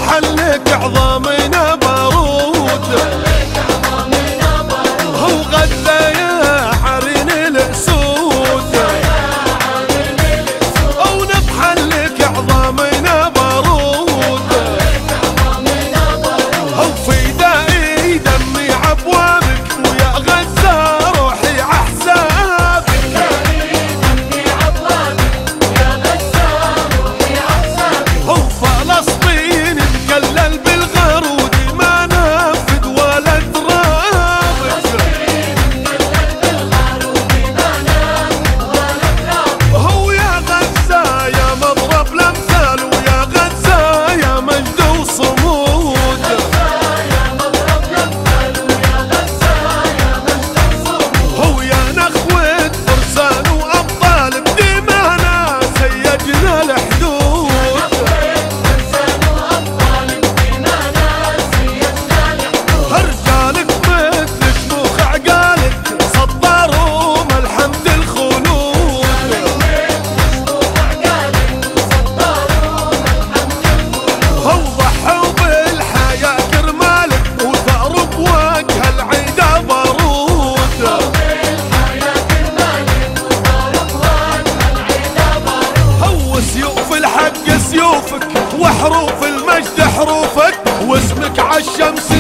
نبحلك عظامنا بارود، هو غزة يا عرين الأسود، أو نبحلك عظامنا بارود، هو فدائي دمي عبوابك ويا غزة روحي عحسابك، هو فلسطين مكلل بالغرود ما نافد ولا ترابك، هو يا غزة يا مضرب الأمثال ويا غزة يا مجد وصمود، هو يا نخوة فرسان وأبطال بدمانا سيجنا الحدود، رجالك مثل شموخ عقالك صدروا ملحمة الخلود، هو ضحوا بالحياة كرمالك وثأروا بوجه العيدة بارود، هو سيوف الحق سيوفك وحروف المجد حروفك واسمك عالشمس